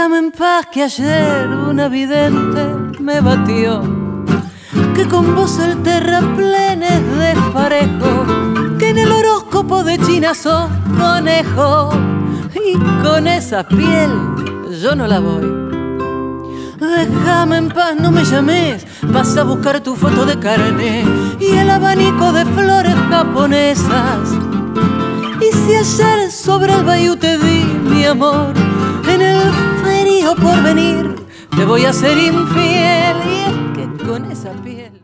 Déjame en paz que ayer una vidente me batió, que con vos el terraplén es desparejo, que en el horóscopo de China sos conejo, y con esa piel yo no la voy. Déjame en paz, no me llames, vas a buscar tu foto de carne y el abanico de flores japonesas. Y si ayer sobre el bayú te di mi amor, en el frío por venir te voy a ser infiel.